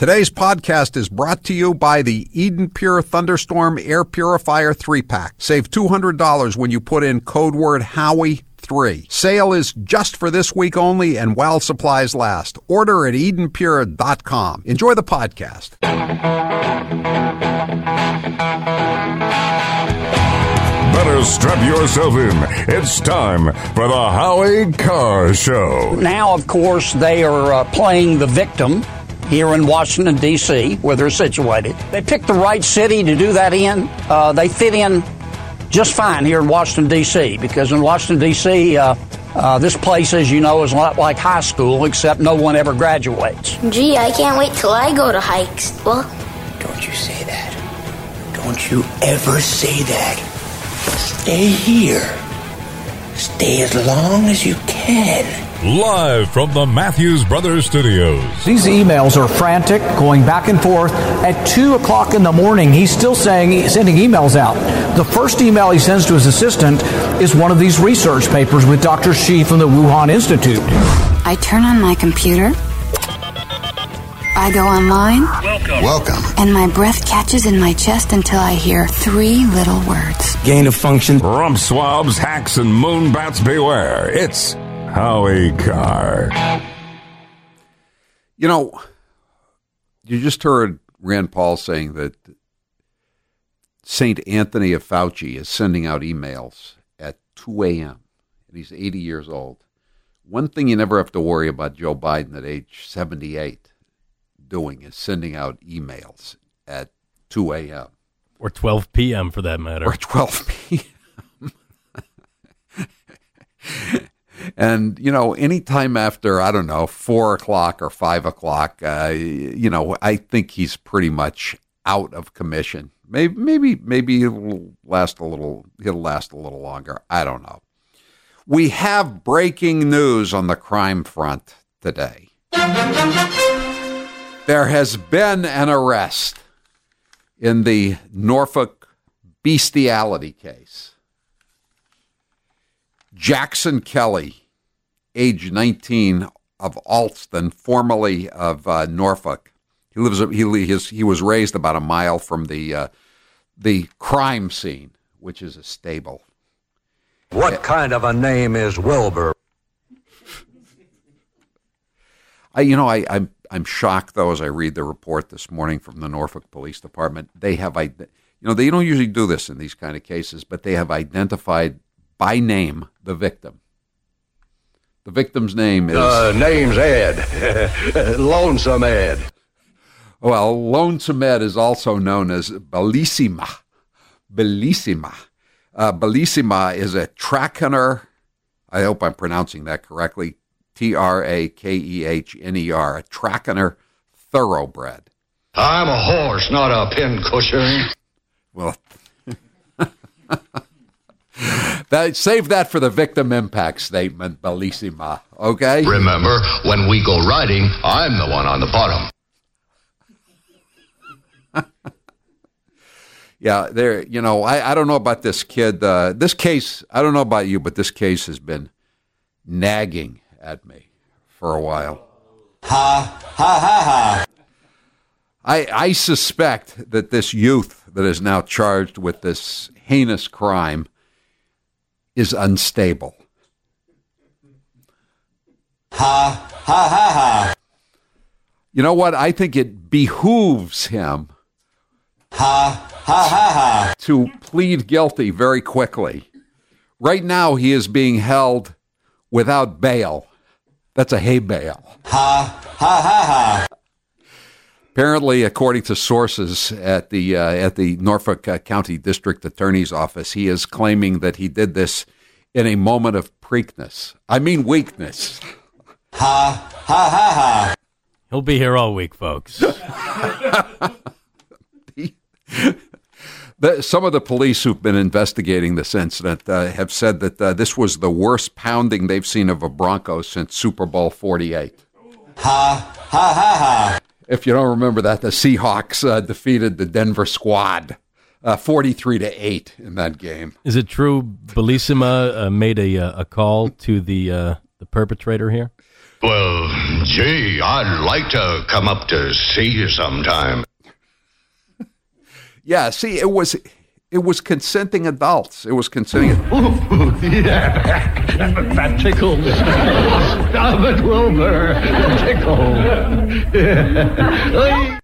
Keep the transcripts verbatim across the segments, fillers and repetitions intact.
Today's podcast is brought to you by the Eden Pure Thunderstorm Air Purifier three pack. Save two hundred dollars when you put in code word Howie three. Sale is just for this week only and while supplies last. Order at eden pure dot com. Enjoy the podcast. Better strap yourself in. It's time for the Howie Carr Show. Now, of course, they are uh, playing the victim here in Washington, D C, where they're situated. They picked the right city to do that in. Uh, they fit in just fine here in Washington, D C, because in Washington, D C, uh, uh, this place, as you know, is a lot like high school, except no one ever graduates. Gee, I can't wait till I go to high school. Don't you say that. Don't you ever say that. Stay here. Stay as long as you can. Live from the Matthews Brothers Studios. These emails are frantic, going back and forth. At two o'clock in the morning, he's still saying, sending emails out. The first email he sends to his assistant is one of these research papers with Doctor Shi from the Wuhan Institute. I turn on my computer. I go online. Welcome. Welcome. And my breath catches in my chest until I hear three little words. Gain of function. Rump swabs, hacks, and moonbats beware. It's Howie Carr. You know, you just heard Rand Paul saying that Saint Anthony of Fauci is sending out emails at two a.m. and he's eighty years old. One thing you never have to worry about Joe Biden at age seventy-eight doing is sending out emails at two a.m. Or twelve p.m. for that matter. Or twelve p.m. And, you know, anytime after, I don't know, four o'clock or five o'clock, uh, you know, I think he's pretty much out of commission. Maybe, maybe, maybe he'll last a little, he'll last a little longer. I don't know. We have breaking news on the crime front today. There has been an arrest in the Norfolk bestiality case. Jackson Kelly, age nineteen, of Alston, formerly of uh, Norfolk. He lives. He his, he was raised about a mile from the uh, the crime scene, which is a stable. What kind of a name is Wilbur? I, you know, I, I'm I'm shocked though as I read the report this morning from the Norfolk Police Department. They have, you know, they don't usually do this in these kind of cases, but they have identified by name the victim. The victim's name is... Uh, name's Ed. Lonesome Ed. Well, Lonesome Ed is also known as Bellissima. Bellissima. Uh, Bellissima is a track hunter. I hope I'm pronouncing that correctly. T R A K E H N E R. A track hunter thoroughbred. I'm a horse, not a pincushion. Well... That, save that for the victim impact statement, Bellissima, okay? Remember, when we go riding, I'm the one on the bottom. Yeah, there. You know, I, I don't know about this kid. Uh, this case, I don't know about you, but this case has been nagging at me for a while. Ha, ha, ha, ha. I, I suspect that this youth that is now charged with this heinous crime is unstable. Ha, ha, ha, ha. You know what? I think it behooves him ha, ha, ha, ha. to plead guilty very quickly. Right now, he is being held without bail. That's a hay bail. Ha, ha, ha, ha. Apparently, according to sources at the uh, at the Norfolk uh, County District Attorney's Office, he is claiming that he did this in a moment of preakness. I mean weakness. Ha, ha, ha, ha. He'll be here all week, folks. the, the, some of the police who've been investigating this incident uh, have said that uh, this was the worst pounding they've seen of a Bronco since Super Bowl forty-eight. Ha, ha, ha, ha. If you don't remember that, the Seahawks uh, defeated the Denver Squad uh, forty-three to eight in that game. Is it true Bellissima uh, made a uh, a call to the uh, the perpetrator here? Well, gee, I'd like to come up to see you sometime. Yeah, see, it was it was consenting adults. It was consenting. Yeah, that tickles. Stop it, Wilbur. Tickle.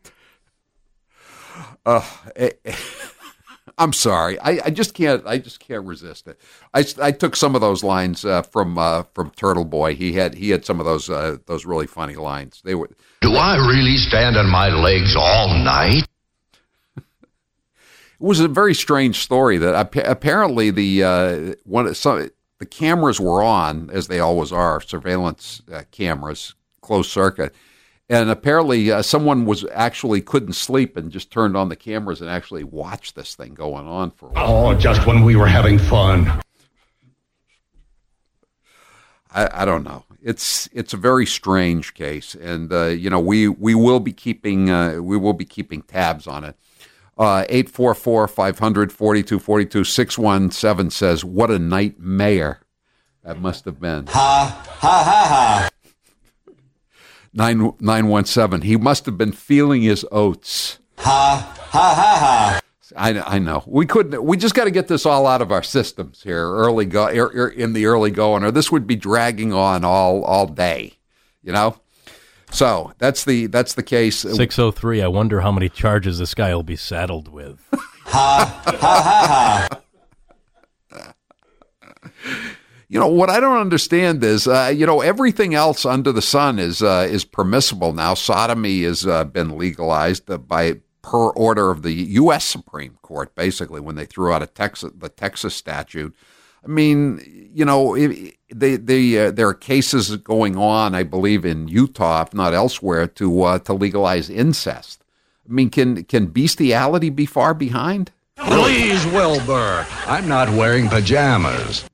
uh, I'm sorry. I, I just can't. I just can't resist it. I, I took some of those lines uh, from uh, from Turtle Boy. He had he had some of those uh, those really funny lines. They were. Do I really stand on my legs all night? It was a very strange story that apparently the uh, one some the cameras were on, as they always are, surveillance uh, cameras, closed circuit, and apparently uh, someone was actually couldn't sleep and just turned on the cameras and actually watched this thing going on for a while. Oh, just when we were having fun. I, I don't know. It's it's a very strange case, and uh, you know we we will be keeping uh, we will be keeping tabs on it. Uh, eight four four, five hundred, forty-two forty-two, six one seven says, what a nightmare that must have been. Ha, ha, ha, ha. nine nine one seven, he must have been feeling his oats. Ha, ha, ha, ha. I, I know. We couldn't, we just got to get this all out of our systems here early go, er, er, in the early going, or this would be dragging on all, all day, you know? So that's the that's the case. six oh three, I wonder how many charges this guy will be saddled with. Ha, ha, ha, ha. You know, what I don't understand is, uh, you know, everything else under the sun is uh, is permissible now. Sodomy has uh, been legalized by per order of the U S Supreme Court, basically, when they threw out a Texas, the Texas statute. I mean, you know, it, they, they, uh, there are cases going on, I believe, in Utah, if not elsewhere, to uh, to legalize incest. I mean, can can bestiality be far behind? Please, Wilbur, I'm not wearing pajamas.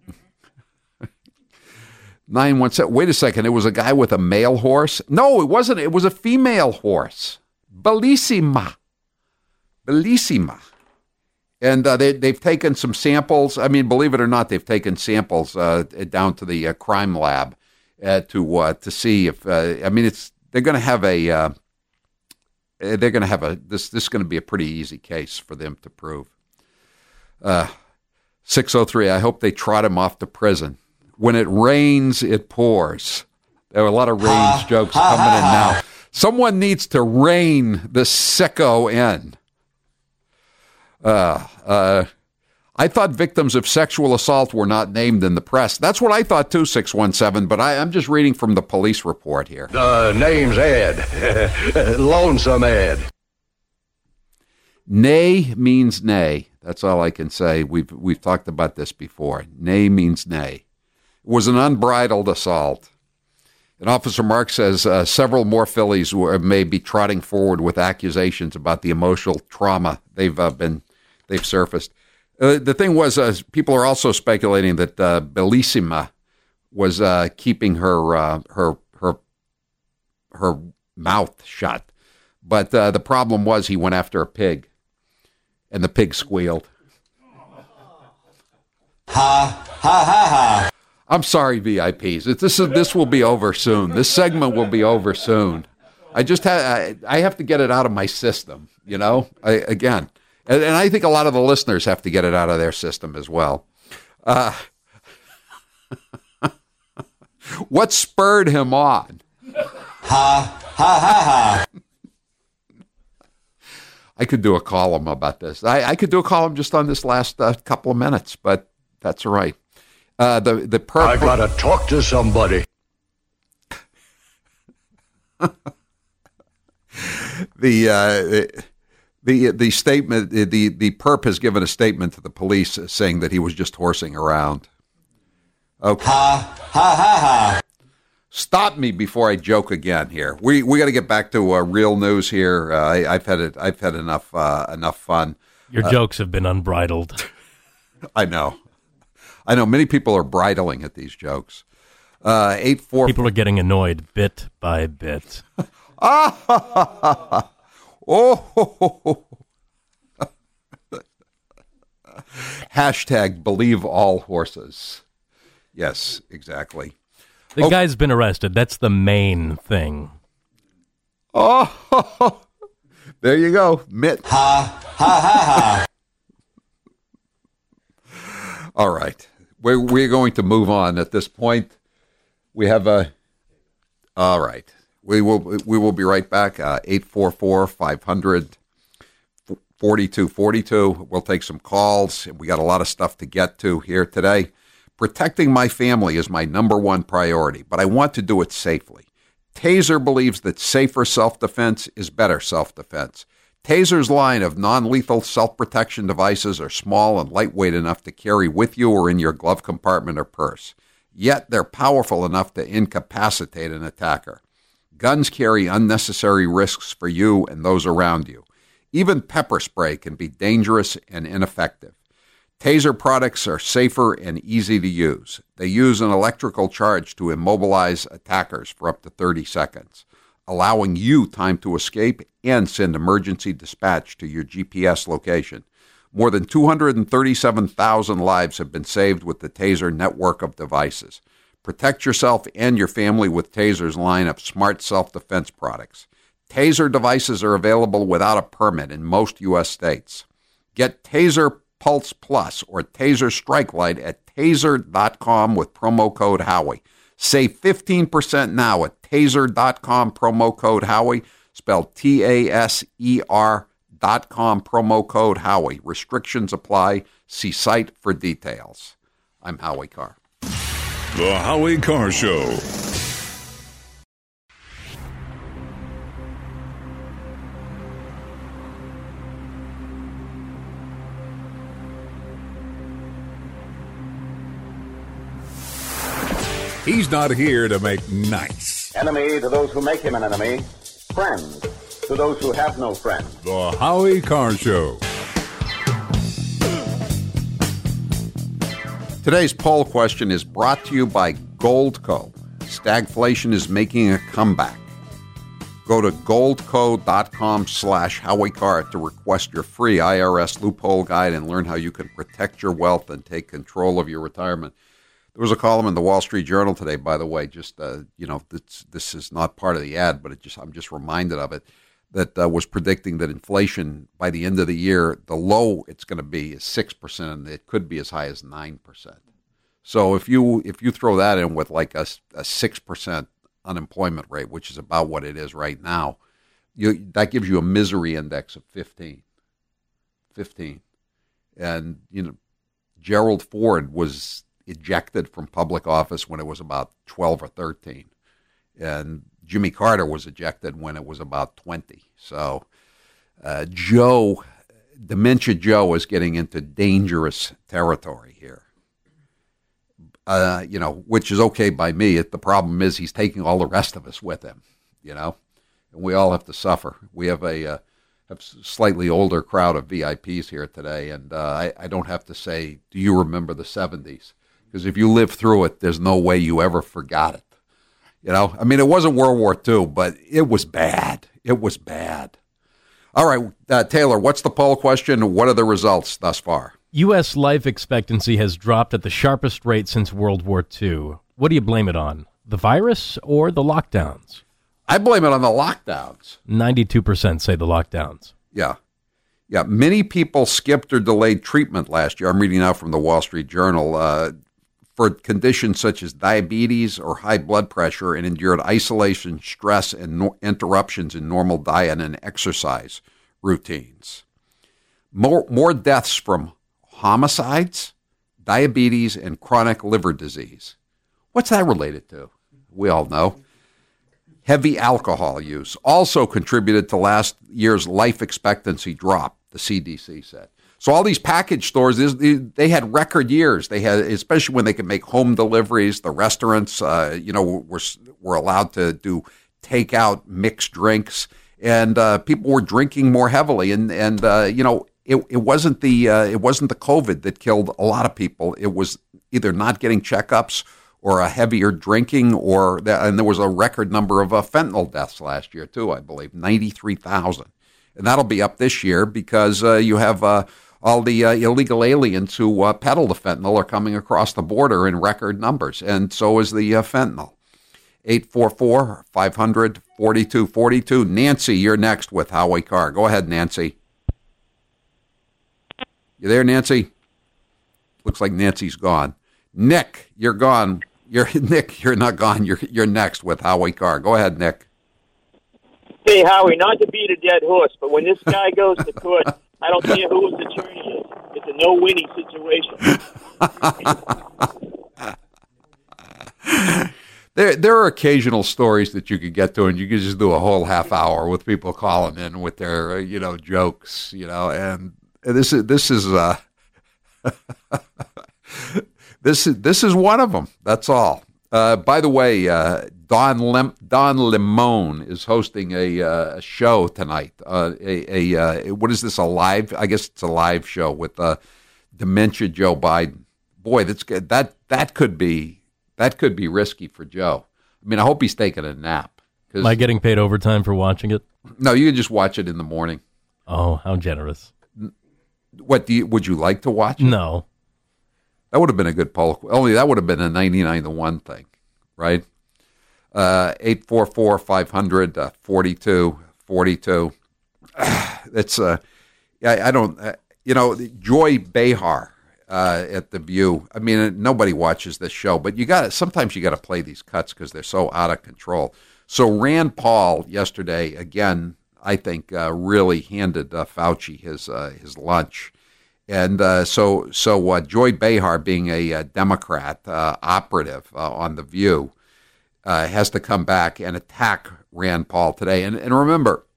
nine one seven, wait a second, it was a guy with a male horse? No, it wasn't. It was a female horse. Bellissima. Bellissima. And uh, they, they've taken some samples. I mean, believe it or not, they've taken samples uh, down to the uh, crime lab uh, to uh, to see if. Uh, I mean, it's they're going to have a. Uh, they're going to have a. This this is going to be a pretty easy case for them to prove. Uh, six oh three. I hope they trot him off to prison. When it rains, it pours. There are a lot of rain uh, jokes uh, coming uh, in now. Someone needs to rein the sicko in. Uh, uh, I thought victims of sexual assault were not named in the press. That's what I thought too, six one seven, but I, I'm just reading from the police report here. The name's Ed. Lonesome Ed. Nay means nay. That's all I can say. We've we've talked about this before. Nay means nay. It was an unbridled assault. And Officer Mark says uh, several more Phillies were, may be trotting forward with accusations about the emotional trauma they've uh, been they've surfaced. Uh, the thing was, uh, people are also speculating that uh, Bellissima was uh, keeping her uh, her her her mouth shut, but uh, the problem was he went after a pig, and the pig squealed. Ha ha ha ha. I'm sorry, V I Ps. This is this will be over soon. This segment will be over soon. I just ha- I, I have to get it out of my system. You know, I, again, and, and I think a lot of the listeners have to get it out of their system as well. Uh, what spurred him on? Ha ha ha ha. I could do a column about this. I, I could do a column just on this last uh, couple of minutes, but that's all right. Uh, the the per- I gotta talk to somebody. the uh, the the statement the the perp has given a statement to the police saying that he was just horsing around. Okay. Ha ha ha ha. Stop me before I joke again. Here, we we got to get back to uh, real news here. Uh, I, I've had it. I've had enough uh, enough fun. Your uh, jokes have been unbridled. I know. I know many people are bridling at these jokes. Uh, eight four. People are getting annoyed bit by bit. ah, oh. Hashtag believe all horses. Yes, exactly. The oh. guy's been arrested. That's the main thing. Oh, there you go. Mitt. Ha, ha, ha, ha. All right. We're, we're going to move on at this point. We have a, all right. We will we will be right back. Uh, eight four four, five hundred, forty-two forty-two. We'll take some calls. We got a lot of stuff to get to here today. Protecting my family is my number one priority, but I want to do it safely. Taser believes that safer self-defense is better self-defense. Taser's line of non-lethal self-protection devices are small and lightweight enough to carry with you or in your glove compartment or purse. Yet they're powerful enough to incapacitate an attacker. Guns carry unnecessary risks for you and those around you. Even pepper spray can be dangerous and ineffective. Taser products are safer and easy to use. They use an electrical charge to immobilize attackers for up to thirty seconds, allowing you time to escape and send emergency dispatch to your G P S location. More than two hundred thirty-seven thousand lives have been saved with the Taser network of devices. Protect yourself and your family with Taser's line of smart self-defense products. Taser devices are available without a permit in most U S states. Get Taser Pulse Plus or Taser Strike Light at taser dot com with promo code Howie. Save fifteen percent now at taser dot com, promo code Howie, spelled T A S E R dot com, promo code Howie. Restrictions apply. See site for details. I'm Howie Carr. The Howie Carr Show. He's not here to make nice. Enemy to those who make him an enemy. Friend to those who have no friend. The Howie Carr Show. Today's poll question is brought to you by Goldco. Stagflation is making a comeback. Go to goldco.com slash Howie Carr to request your free I R S loophole guide and learn how you can protect your wealth and take control of your retirement. There was a column in the Wall Street Journal today, by the way, just, uh, you know, this, this is not part of the ad, but it just I'm just reminded of it, that uh, was predicting that inflation by the end of the year, the low it's going to be is six percent, and it could be as high as nine percent. So if you if you throw that in with like a, a six percent unemployment rate, which is about what it is right now, you, that gives you a misery index of fifteen. fifteen. And, you know, Gerald Ford was ejected from public office when it was about twelve or thirteen. And Jimmy Carter was ejected when it was about twenty. So uh, Joe, Dementia Joe is getting into dangerous territory here. Uh, you know, which is okay by me. It, the problem is he's taking all the rest of us with him, you know, and we all have to suffer. We have a uh, have slightly older crowd of V I Ps here today, and uh, I, I don't have to say, do you remember the seventies? Because if you lived through it, there's no way you ever forgot it. You know, I mean, it wasn't World War Two, but it was bad. It was bad. All right, uh, Taylor, what's the poll question? What are the results thus far? U S life expectancy has dropped at the sharpest rate since World War Two. What do you blame it on? The virus or the lockdowns? I blame it on the lockdowns. ninety-two percent say the lockdowns. Yeah. Yeah. Many people skipped or delayed treatment last year. I'm reading now from the Wall Street Journal. Uh, for conditions such as diabetes or high blood pressure, and endured isolation, stress, and no- interruptions in normal diet and exercise routines. More, more deaths from homicides, diabetes, and chronic liver disease. What's that related to? We all know. Heavy alcohol use also contributed to last year's life expectancy drop, the C D C said. So all these package stores, they had record years. They had, especially when they could make home deliveries. The restaurants, uh, you know, were were allowed to do takeout mixed drinks, and uh, people were drinking more heavily. And and uh, you know, it it wasn't the uh, it wasn't the COVID that killed a lot of people. It was either not getting checkups or a heavier drinking, or that, and there was a record number of uh, fentanyl deaths last year too. I believe ninety-three thousand, and that'll be up this year because uh, you have. Uh, All the uh, illegal aliens who uh, peddle the fentanyl are coming across the border in record numbers, and so is the uh, fentanyl. eight four four, five hundred, forty-two forty-two. Nancy, you're next with Howie Carr. Go ahead, Nancy. You there, Nancy? Looks like Nancy's gone. Nick, you're gone. You're Nick, you're not gone. You're you're next with Howie Carr. Go ahead, Nick. Hey, Howie, not to beat a dead horse, but when this guy goes to court, I don't care who his attorney is. It's a no-winning situation. There, there are occasional stories that you could get to, and you could just do a whole half hour with people calling in with their, uh, you know, jokes, you know. And this is this is uh, this is this is one of them. That's all. Uh, by the way, uh, Don Lim- Don Limon is hosting a, uh, a show tonight. Uh, a, a uh, what is this? A live? I guess it's a live show with uh, Dementia Joe Biden. Boy, that's good. That that could be that could be risky for Joe. I mean, I hope he's taking a nap. Am I getting paid overtime for watching it? No, you can just watch it in the morning. Oh, how generous! What do you? Would you like to watch it? No. That would have been a good poll. Only that would have been a ninety-nine to one thing, right? Uh, eight four four, five hundred, forty-two forty-two. That's, uh, I, I don't, uh, you know, Joy Behar uh, at The View. I mean, nobody watches this show, but you got to, sometimes you got to play these cuts because they're so out of control. So Rand Paul yesterday, again, I think uh, really handed uh, Fauci his uh, his lunch. And uh, so, so uh, Joy Behar, being a, a Democrat uh, operative uh, on The View, uh, has to come back and attack Rand Paul today. And, and remember,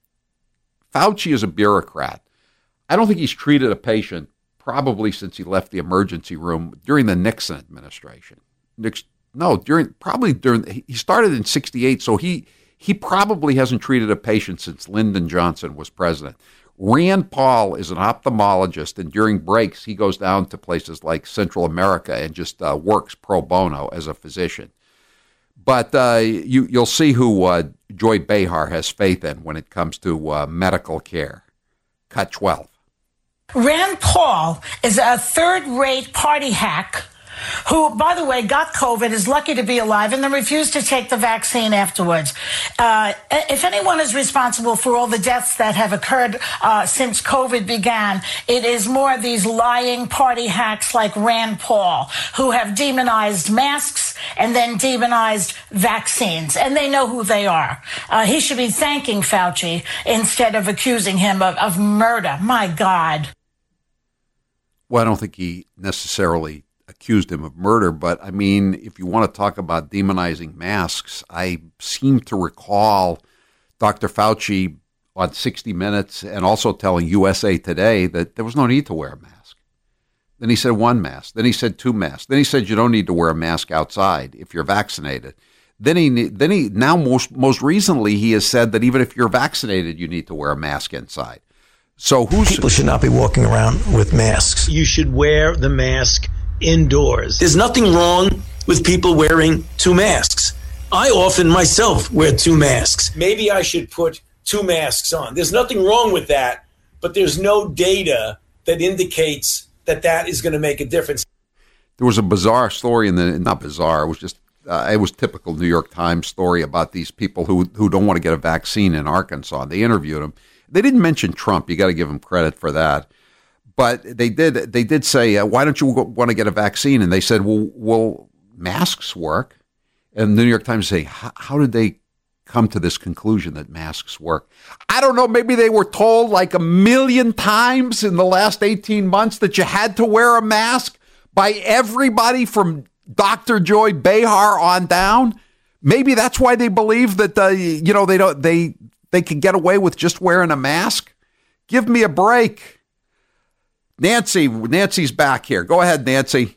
Fauci is a bureaucrat. I don't think he's treated a patient probably since he left the emergency room during the Nixon administration. Nix, no, during probably during he started in sixty-eight, so he he probably hasn't treated a patient since Lyndon Johnson was president. Rand Paul is an ophthalmologist, and during breaks, he goes down to places like Central America and just uh, works pro bono as a physician. But uh, you, you'll see who uh, Joy Behar has faith in when it comes to uh, medical care. Cut twelve. Rand Paul is a third-rate party hack who, by the way, got COVID, is lucky to be alive, and then refused to take the vaccine afterwards. Uh, if anyone is responsible for all the deaths that have occurred uh, since COVID began, it is more of these lying party hacks like Rand Paul, who have demonized masks and then demonized vaccines, and they know who they are. Uh, he should be thanking Fauci instead of accusing him of, of murder. My God. Well, I don't think he necessarily accused him of murder, but I mean, if you want to talk about demonizing masks, I seem to recall Doctor Fauci on sixty minutes and also telling U S A Today that there was no need to wear a mask. Then he said one mask. Then he said two masks. Then he said you don't need to wear a mask outside if you're vaccinated. Then he, then he, now most most recently he has said that even if you're vaccinated, you need to wear a mask inside. So who's people should not be walking around with masks. You should wear the mask indoors. There's nothing wrong with people wearing two masks. I often myself wear two masks. Maybe I should put two masks on. There's nothing wrong with that, but there's no data that indicates that that is going to make a difference. There was a bizarre story in the, not bizarre, it was just, uh, it was typical New York Times story about these people who who don't want to get a vaccine in Arkansas. They interviewed them. They didn't mention Trump. You got to give them credit for that. But they did. They did say, uh, "Why don't you want to get a vaccine?" And they said, "Well, will masks work?" And the New York Times say, "How did they come to this conclusion that masks work?" I don't know. Maybe they were told like a million times in the last eighteen months that you had to wear a mask by everybody from Doctor Joy Behar on down. Maybe that's why they believe that uh, you know they don't they they can get away with just wearing a mask. Give me a break. Nancy, Nancy's back here. Go ahead, Nancy.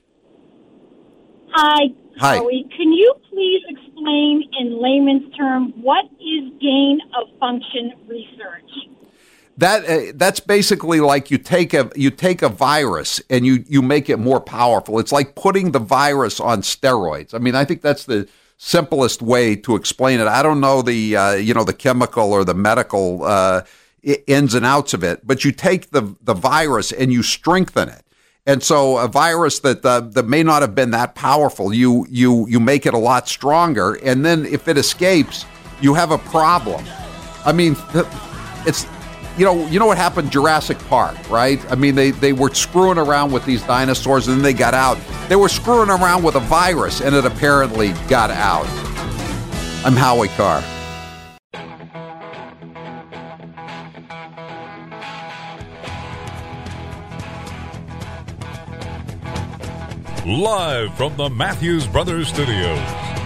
Hi, Hi. Howie. Can you please explain in layman's terms what is gain of function research? That uh, that's basically like you take a you take a virus and you you make it more powerful. It's like putting the virus on steroids. I mean, I think that's the simplest way to explain it. I don't know the uh, you know the chemical or the medical uh ins and outs of it, but you take the the virus and you strengthen it. And so a virus that uh, that may not have been that powerful, you you you make it a lot stronger, and then if it escapes, you have a problem. I mean, it's you know you know what happened in Jurassic Park, right? I mean, they, they were screwing around with these dinosaurs, and then they got out. They were screwing around with a virus, and it apparently got out. I'm Howie Carr. Live from the Matthews Brothers Studios.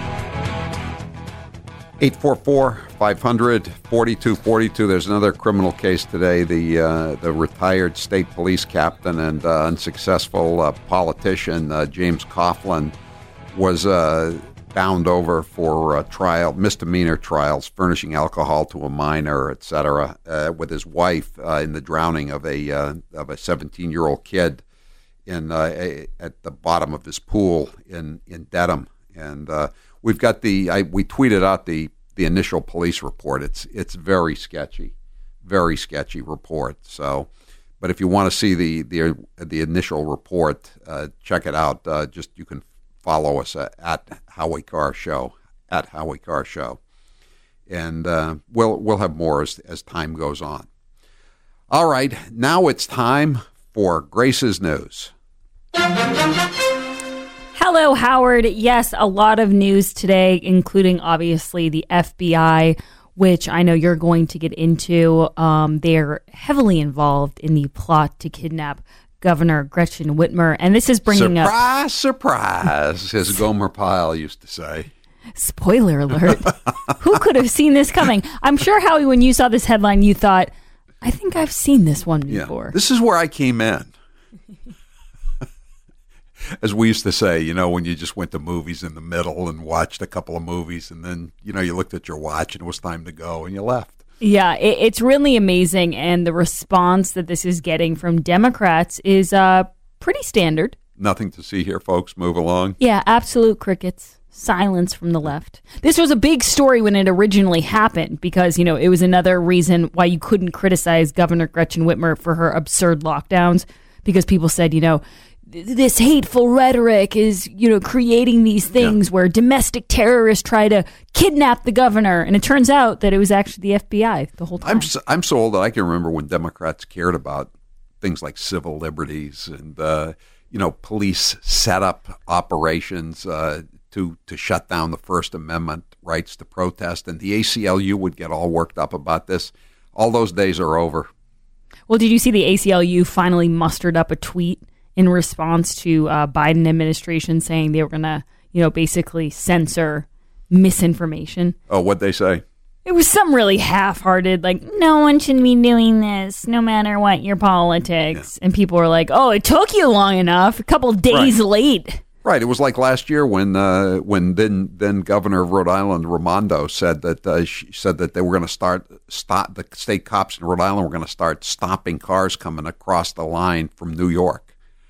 eight four four, five hundred, forty-two forty-two. There's another criminal case today. The uh, the retired state police captain and uh, unsuccessful uh, politician, uh, James Coughlin, was uh, bound over for uh, trial, misdemeanor trials, furnishing alcohol to a minor, et cetera, uh, with his wife uh, in the drowning of a uh, of a seventeen-year-old kid in uh, a, at the bottom of his pool in in Dedham. And uh, we've got the I, we tweeted out the the initial police report. It's it's very sketchy, very sketchy report. So, but if you want to see the the the initial report, uh, check it out. Uh, just you can follow us at, at Howie Carr Show at Howie Carr Show, and uh, we'll we'll have more as as time goes on. All right, now it's time for Grace's News. Hello, Howard. Yes, a lot of news today, including obviously the F B I, which I know you're going to get into. Um, they're heavily involved in the plot to kidnap Governor Gretchen Whitmer. And this is bringing surprise, up... Surprise, surprise, as Gomer Pyle used to say. Spoiler alert. Who could have seen this coming? I'm sure, Howie, when you saw this headline, you thought, I think I've seen this one before. Yeah, this is where I came in. As we used to say, you know, when you just went to movies in the middle and watched a couple of movies, and then, you know, you looked at your watch and it was time to go and you left. Yeah, it, it's really amazing. And the response that this is getting from Democrats is uh, pretty standard. Nothing to see here, folks. Move along. Yeah, absolute crickets. Silence from the left. This was a big story when it originally happened because, you know, it was another reason why you couldn't criticize Governor Gretchen Whitmer for her absurd lockdowns, because people said, you know, this hateful rhetoric is, you know, creating these things yeah. where domestic terrorists try to kidnap the governor. And it turns out that it was actually the F B I the whole time. I'm so, I'm so old that I can remember when Democrats cared about things like civil liberties and, uh, you know, police set up operations uh, to, to shut down the First Amendment rights to protest. And the A C L U would get all worked up about this. All those days are over. Well, did you see the A C L U finally mustered up a tweet in response to uh, Biden administration saying they were going to, you know, basically censor misinformation? Oh, what'd they say? It was some really half-hearted, like, no one should be doing this, no matter what your politics. Yeah. And people were like, oh, it took you long enough, a couple days right. late. Right. It was like last year when uh, when then then Governor of Rhode Island, Raimondo, said that uh, she said that they were going to start stop the state cops in Rhode Island were going to start stopping cars coming across the line from New York.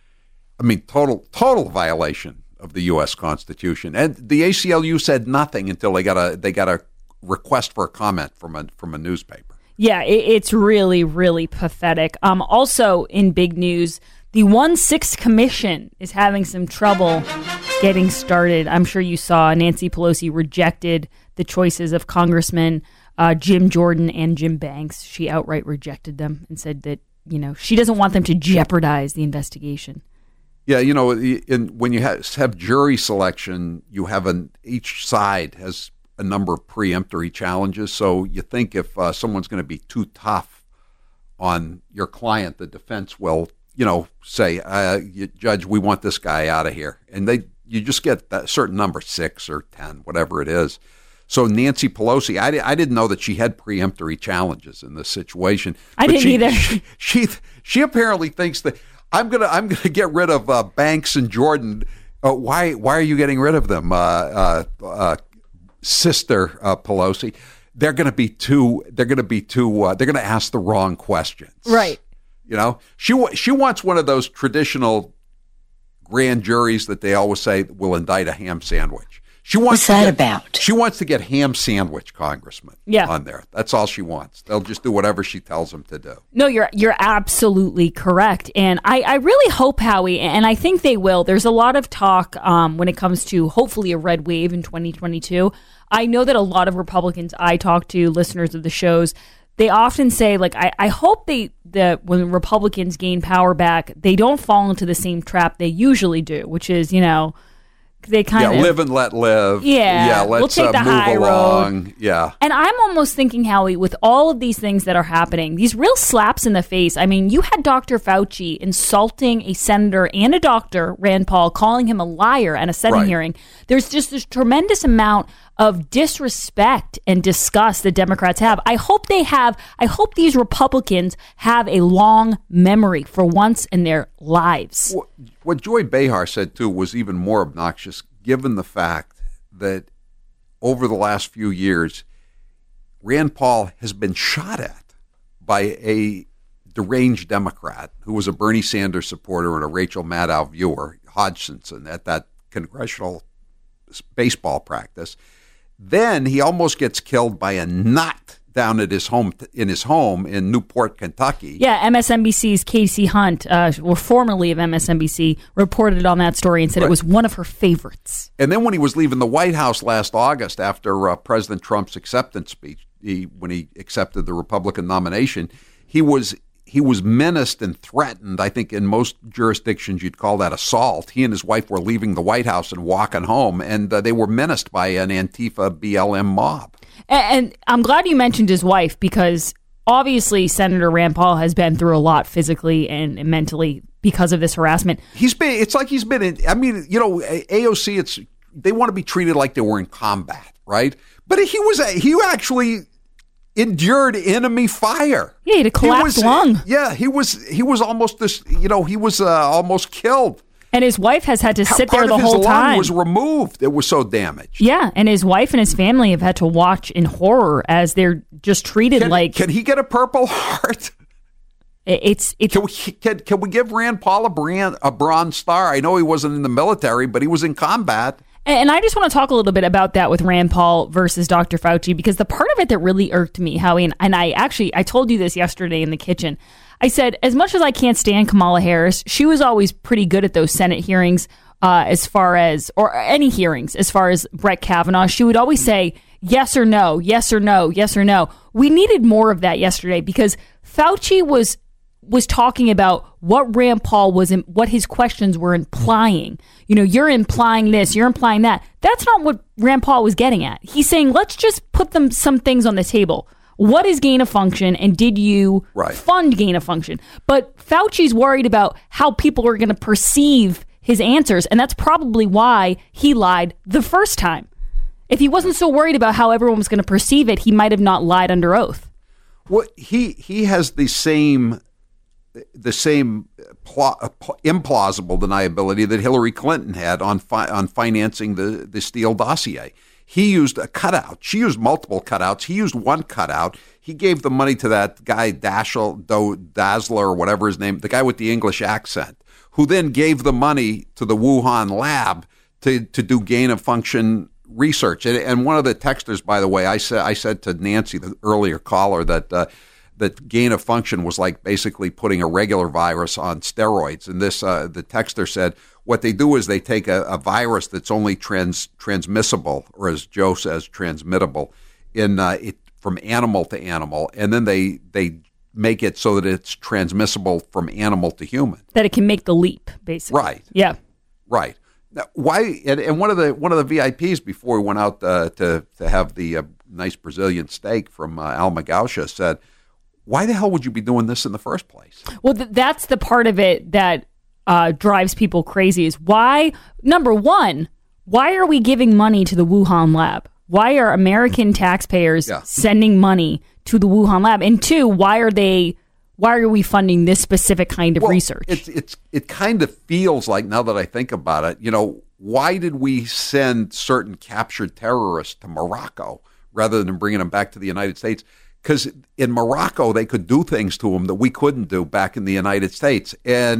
I mean, total total violation of the U S Constitution. And the A C L U said nothing until they got a they got a request for a comment from a from a newspaper. Yeah, it, it's really, really pathetic. Um, also, in big news, the one six Commission is having some trouble getting started. I'm sure you saw Nancy Pelosi rejected the choices of Congressman uh, Jim Jordan and Jim Banks. She outright rejected them and said that, you know, she doesn't want them to jeopardize the investigation. Yeah, you know, in, when you have, have jury selection, you have an each side has a number of preemptory challenges. So you think if uh, someone's going to be too tough on your client, the defense will, you know, say, uh, Judge, we want this guy out of here, and they you just get that certain number, six or ten, whatever it is. So Nancy Pelosi, I, I didn't know that she had preemptory challenges in this situation. I but didn't she, either. She, she she apparently thinks that. I'm gonna I'm gonna get rid of uh, Banks and Jordan. Uh, why why are you getting rid of them, uh, uh, uh, Sister uh, Pelosi? They're gonna be too. They're gonna be too. Uh, they're gonna ask the wrong questions. Right. You know, she she wants one of those traditional grand juries that they always say will indict a ham sandwich. She wants What's to that get, about? She wants to get ham sandwich congressmen Yeah. on there. That's all she wants. They'll just do whatever she tells them to do. No, you're you're absolutely correct, and I, I really hope, Howie, and I think they will. There's a lot of talk um, when it comes to hopefully a red wave in twenty twenty-two. I know that a lot of Republicans I talk to, listeners of the shows, they often say, like, I, I hope they that when Republicans gain power back, they don't fall into the same trap they usually do, which is, you know, they kind yeah, of live and let live. Yeah, yeah. we'll Let's take uh, the move high along. road. Yeah, and I'm almost thinking, Howie, with all of these things that are happening, these real slaps in the face. I mean, you had Doctor Fauci insulting a senator and a doctor, Rand Paul, calling him a liar at a Senate Right. hearing. There's just this tremendous amount of disrespect and disgust that Democrats have. I hope they have. I hope these Republicans have a long memory for once in their lives. What, what Joy Behar said, too, was even more obnoxious, given the fact that over the last few years, Rand Paul has been shot at by a deranged Democrat who was a Bernie Sanders supporter and a Rachel Maddow viewer, Hodgkinson, at that congressional baseball practice. Then he almost gets killed by a nut down at his home in his home in Newport, Kentucky. Yeah, M S N B C's Casey Hunt, uh, or formerly of M S N B C, reported on that story and said Right. it was one of her favorites. And then when he was leaving the White House last August after uh, President Trump's acceptance speech, he, when he accepted the Republican nomination, he was he was menaced and threatened. I think in most jurisdictions you'd call that assault. He and his wife were leaving the White House and walking home, and uh, they were menaced by an Antifa B L M mob. And, and I'm glad you mentioned his wife, because obviously Senator Rand Paul has been through a lot physically and, and mentally because of this harassment. He's been. It's like he's been in. I mean, you know, A O C. It's they want to be treated like they were in combat, right? But he was. He actually endured enemy fire. Yeah, he had a collapsed was, lung. Yeah, he was. He was almost this. You know, he was uh, almost killed. And his wife has had to sit Part there the of his whole lung time. was removed. It was so damaged. Yeah, and his wife and his family have had to watch in horror as they're just treated Can, like. Can he get a Purple Heart? It's it's. Can we can, can we give Rand Paul a brand a Bronze Star? I know he wasn't in the military, but he was in combat. And I just want to talk a little bit about that with Rand Paul versus Doctor Fauci, because the part of it that really irked me, Howie, and, and I actually, I told you this yesterday in the kitchen. I said, as much as I can't stand Kamala Harris, she was always pretty good at those Senate hearings uh, as far as, or any hearings, as far as Brett Kavanaugh. She would always say, yes or no, yes or no, yes or no. We needed more of that yesterday, because Fauci was was talking about what Rand Paul was, in, what his questions were implying. You know, you're implying this, you're implying that. That's not what Rand Paul was getting at. He's saying, let's just put them some things on the table. What is gain of function, and did you right. fund gain of function? But Fauci's worried about how people are going to perceive his answers, and that's probably why he lied the first time. If he wasn't so worried about how everyone was going to perceive it, he might have not lied under oath. Well, he he has the same the same pl- implausible deniability that Hillary Clinton had on fi- on financing the the Steele dossier. He used a cutout. She used multiple cutouts. He used one cutout. He gave the money to that guy, Dashel, Do, Dazzler, or whatever his name, the guy with the English accent, who then gave the money to the Wuhan lab to, to do gain of function research. And, and one of the texters, by the way, I said I said to Nancy, the earlier caller, that uh, that gain of function was like basically putting a regular virus on steroids. And this, uh, the texter said, what they do is they take a, a virus that's only trans, transmissible, or as Joe says, transmittable, in uh, it from animal to animal, and then they they make it so that it's transmissible from animal to human. That it can make the leap, basically. Right. Yeah. Right. Now, why? And, and one of the one of the V I Ps before we went out uh, to to have the uh, nice Brazilian steak from uh, Alma Gaúcha said, "Why the hell would you be doing this in the first place?" Well, th- that's the part of it that uh, drives people crazy. Is why, number one, why are we giving money to the Wuhan lab? Why are American taxpayers yeah. sending money to the Wuhan lab? And two, why are they? Why are we funding this specific kind of well, research? It's it's it kind of feels like, now that I think about it, you know, why did we send certain captured terrorists to Morocco rather than bringing them back to the United States? Because in Morocco, they could do things to them that we couldn't do back in the United States. And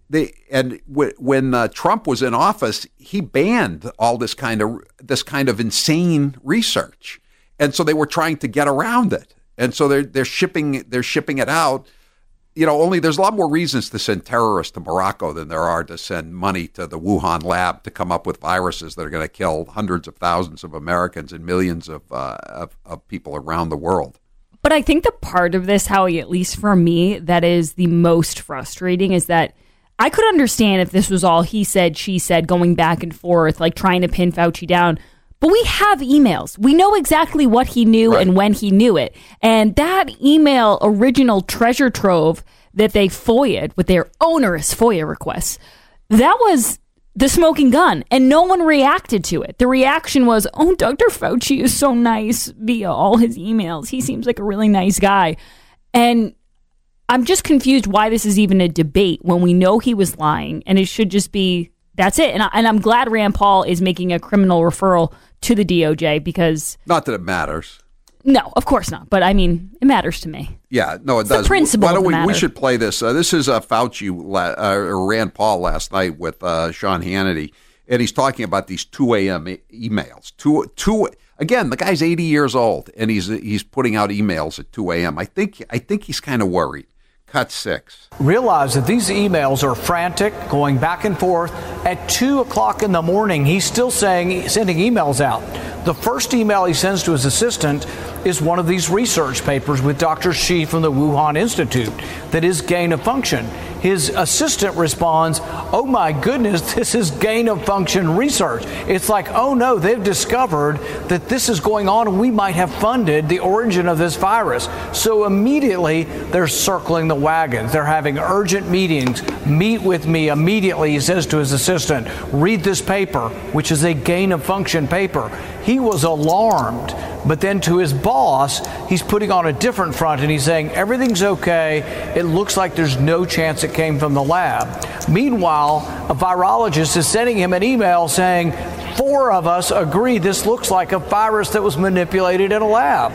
they and w- when uh, Trump was in office, he banned all this kind of this kind of insane research, and so they were trying to get around it, and so they're they're shipping they're shipping it out. You know, only there's a lot more reasons to send terrorists to Morocco than there are to send money to the Wuhan lab to come up with viruses that are going to kill hundreds of thousands of Americans and millions of, uh, of of people around the world. But I think the part of this, Howie, at least for me, that is the most frustrating is that I could understand if this was all he said, she said, going back and forth, like trying to pin Fauci down. But we have emails. We know exactly what he knew right. and when he knew it. And that email original treasure trove that they FOIA'd with their onerous FOIA requests, that was the smoking gun. And no one reacted to it. The reaction was, oh, Doctor Fauci is so nice via all his emails. He seems like a really nice guy. And I'm just confused why this is even a debate when we know he was lying. And it should just be, that's it. And, I, and I'm glad Rand Paul is making a criminal referral to the D O J because... Not that it matters. No, of course not. But I mean, it matters to me. Yeah, no, it it's does. The principle Why don't we, of the we matter. should play this. Uh, this is uh, Fauci, uh, or Rand Paul last night with uh, Sean Hannity, and he's talking about these two a.m. E- emails. Two, two, again, the guy's eighty years old, and he's he's putting out emails at two a.m. I think I think he's kind of worried. Cut six. Realize that these emails are frantic, going back and forth. At two o'clock in the morning, he's still saying, sending emails out. The first email he sends to his assistant is one of these research papers with Doctor Shi from the Wuhan Institute that is gain of function. His assistant responds, oh my goodness, this is gain of function research. It's like, oh no, they've discovered that this is going on and we might have funded the origin of this virus. So immediately they're circling the wagons. They're having urgent meetings. Meet with me immediately, he says to his assistant. Read this paper, which is a gain of function paper. He was alarmed. But then to his boss, he's putting on a different front and he's saying, everything's okay. It looks like there's no chance it came from the lab. Meanwhile, a virologist is sending him an email saying, four of us agree this looks like a virus that was manipulated in a lab.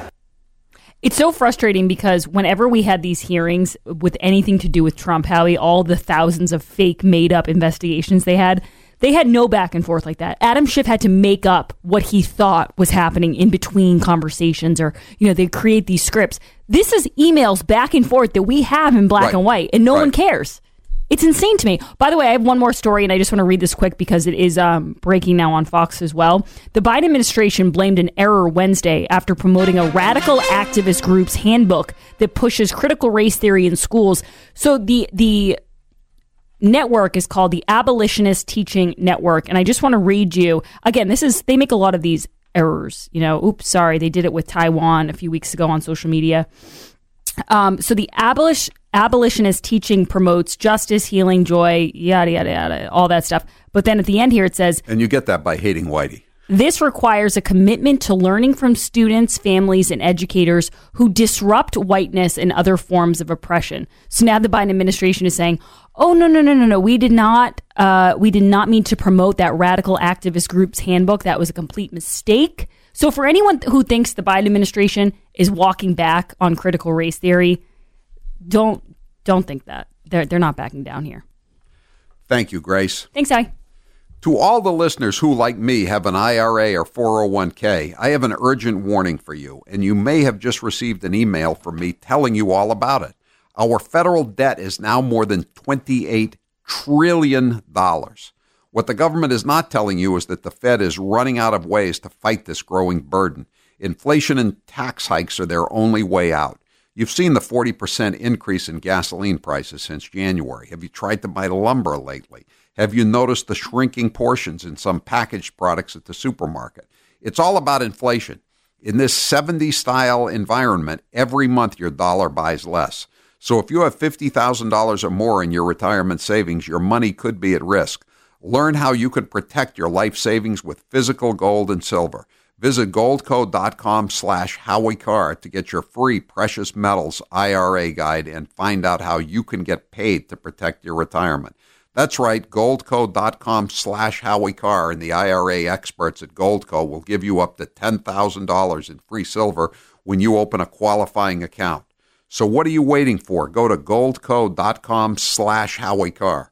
It's so frustrating because whenever we had these hearings with anything to do with Trump, Howie, all the thousands of fake made up investigations they had, they had no back and forth like that. Adam Schiff had to make up what he thought was happening in between conversations, or, you know, they create these scripts. This is emails back and forth that we have in black right. and white, and no right. one cares. It's insane to me. By the way, I have one more story, and I just want to read this quick because it is um, breaking now on Fox as well. The Biden administration blamed an error Wednesday after promoting a radical activist group's handbook that pushes critical race theory in schools. So the the network is called the Abolitionist Teaching Network, and I just want to read you again. This is they make a lot of these errors. You know, oops, sorry, they did it with Taiwan a few weeks ago on social media. Um, so the abolish, abolitionist teaching promotes justice, healing, joy, yada, yada, yada, all that stuff. But then at the end here it says... And you get that by hating Whitey. This requires a commitment to learning from students, families, and educators who disrupt whiteness and other forms of oppression. So now the Biden administration is saying, oh, no, no, no, no, no, we did not, uh, we did not mean to promote that radical activist group's handbook. That was a complete mistake. So for anyone who thinks the Biden administration is walking back on critical race theory, don't don't think that. They're, they're not backing down here. Thank you, Grace. Thanks, Howie. To all the listeners who, like me, have an I R A or four oh one k, I have an urgent warning for you, and you may have just received an email from me telling you all about it. Our federal debt is now more than twenty-eight trillion dollars. What the government is not telling you is that the Fed is running out of ways to fight this growing burden. Inflation and tax hikes are their only way out. You've seen the forty percent increase in gasoline prices since January. Have you tried to buy lumber lately? Have you noticed the shrinking portions in some packaged products at the supermarket? It's all about inflation. In this seventies-style environment, every month your dollar buys less. So if you have fifty thousand dollars or more in your retirement savings, your money could be at risk. Learn how you could protect your life savings with physical gold and silver. Visit goldco.com slash Howie Carr to get your free precious metals I R A guide and find out how you can get paid to protect your retirement. That's right, goldco.com slash Howie Carr, and the I R A experts at Goldco will give you up to ten thousand dollars in free silver when you open a qualifying account. So what are you waiting for? Go to goldco.com slash Howie Carr.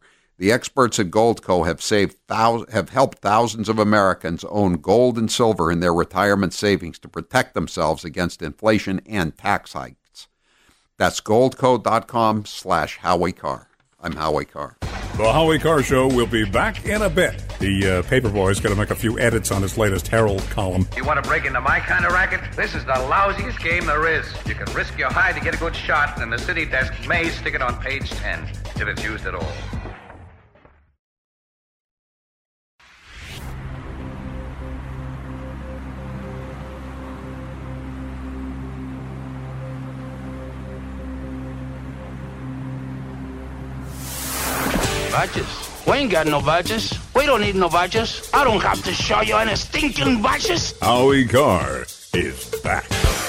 The experts at Goldco have saved thou- have helped thousands of Americans own gold and silver in their retirement savings to protect themselves against inflation and tax hikes. That's goldco.com slash Howie Carr. I'm Howie Carr. The Howie Carr Show will be back in a bit. The uh, Paperboy's got to make a few edits on his latest Herald column. You want to break into my kind of racket? This is the lousiest game there is. You can risk your hide to get a good shot, and the city desk may stick it on page ten, if it's used at all. Vouchers? We ain't got no vouchers. We don't need no vouchers. I don't have to show you any stinking vouchers. Howie Carr is back.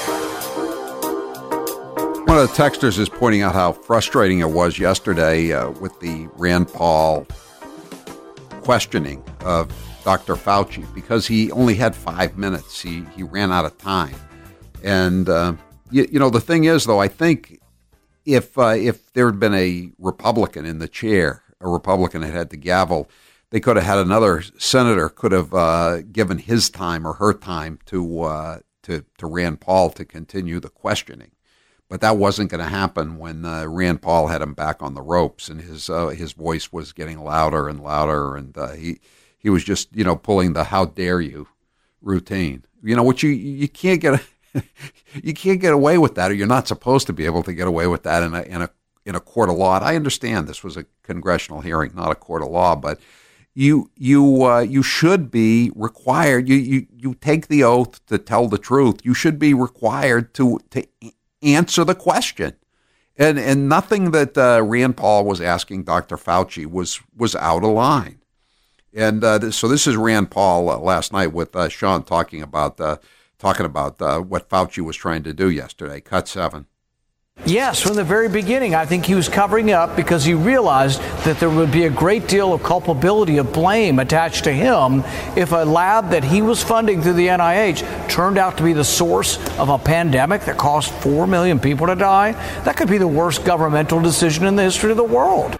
One of the texters is pointing out how frustrating it was yesterday uh, with the Rand Paul questioning of Doctor Fauci because he only had five minutes. He he ran out of time. And, uh, you, you know, the thing is, though, I think if uh, if there had been a Republican in the chair, a Republican had had the gavel, they could have had another senator could have uh, given his time or her time to uh, to to Rand Paul to continue the questioning, but that wasn't going to happen when uh, Rand Paul had him back on the ropes, and his uh, his voice was getting louder and louder, and uh, he he was just you know pulling the "how dare you" routine, you know, which you you can't get you can't get away with that, or you're not supposed to be able to get away with that in a in a in a court of law. And I understand this was a congressional hearing, not a court of law, but you you uh, you should be required. You, you you take the oath to tell the truth. You should be required to to answer the question. And and nothing that uh, Rand Paul was asking Doctor Fauci was was out of line. And uh, this, so this is Rand Paul uh, last night with uh, Sean talking about uh, talking about uh, what Fauci was trying to do yesterday. Cut seven. Yes, from the very beginning, I think he was covering up because he realized that there would be a great deal of culpability, of blame attached to him if a lab that he was funding through the N I H turned out to be the source of a pandemic that caused four million people to die. That could be the worst governmental decision in the history of the world.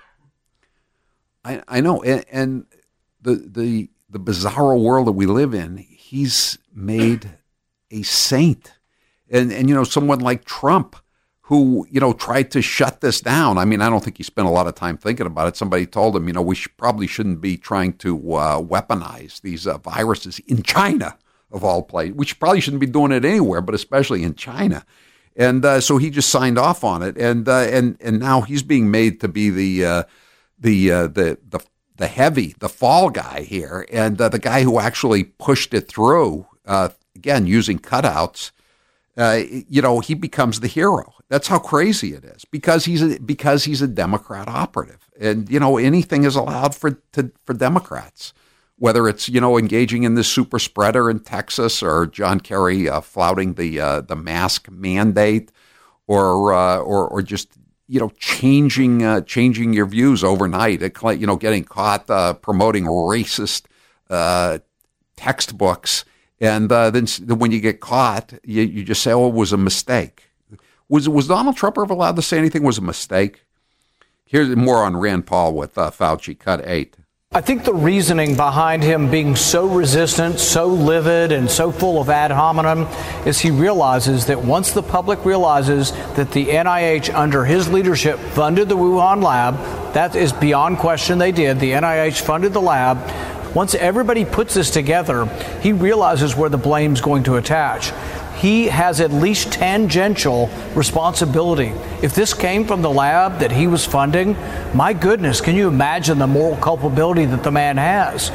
I, I know, and, and the the the bizarre world that we live in, he's made a saint, and and you know someone like Trump, who, you know, tried to shut this down. I mean, I don't think he spent a lot of time thinking about it. Somebody told him, you know, we should, probably shouldn't be trying to uh, weaponize these uh, viruses in China, of all places. We should, probably shouldn't be doing it anywhere, but especially in China. And uh, so he just signed off on it. And uh, and and now he's being made to be the uh, the, uh, the the the heavy, the fall guy here, and uh, the guy who actually pushed it through. Uh, again, using cutouts. Uh, you know, he becomes the hero. That's how crazy it is because he's a, because he's a Democrat operative, and you know anything is allowed for to, for Democrats, whether it's you know engaging in this super spreader in Texas or John Kerry uh, flouting the uh, the mask mandate, or uh, or or just you know changing uh, changing your views overnight. You know, getting caught uh, promoting racist uh, textbooks. And uh, then when you get caught, you, you just say, oh, it was a mistake. Was was Donald Trump ever allowed to say anything was a mistake? Here's more on Rand Paul with uh, Fauci, cut eight. I think the reasoning behind him being so resistant, so livid, and so full of ad hominem is he realizes that once the public realizes that the N I H under his leadership funded the Wuhan lab, that is beyond question they did. The N I H funded the lab. Once everybody puts this together, he realizes where the blame's going to attach. He has at least tangential responsibility. If this came from the lab that he was funding, my goodness, can you imagine the moral culpability that the man has?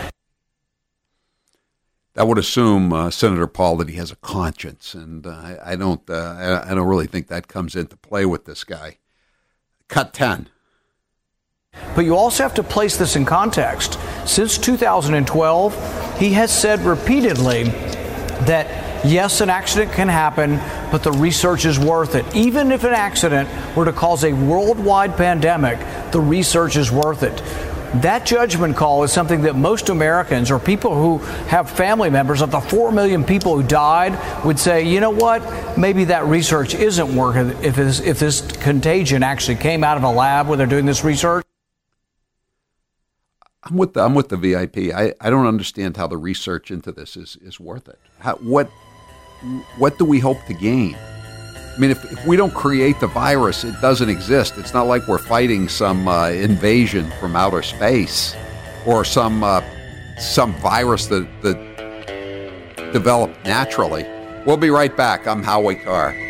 That would assume, uh, Senator Paul, that he has a conscience, and uh, I, I don't. Uh, I, I don't really think that comes into play with this guy. Cut ten. But you also have to place this in context. Since two thousand twelve, he has said repeatedly that, yes, an accident can happen, but the research is worth it. Even if an accident were to cause a worldwide pandemic, the research is worth it. That judgment call is something that most Americans or people who have family members of the four million people who died would say, you know what, maybe that research isn't worth it if this, if this contagion actually came out of a lab where they're doing this research. I'm with the, I'm with the V I P. I, I don't understand how the research into this is, is worth it. How, what what do we hope to gain? I mean, if, if we don't create the virus, it doesn't exist. It's not like we're fighting some uh, invasion from outer space or some uh, some virus that, that developed naturally. We'll be right back. I'm Howie Carr.